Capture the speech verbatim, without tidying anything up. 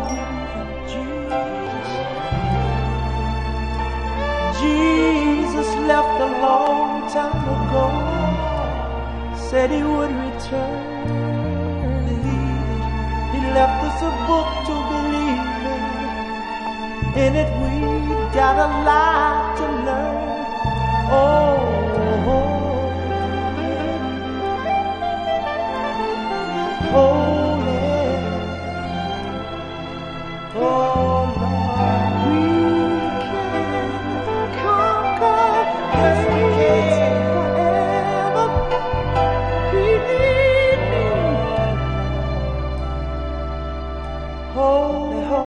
Jesus left a long time ago, said he would return. He left us a book to believe in. In it we've got a lot to learn. Oh, oh, oh yeah. Oh.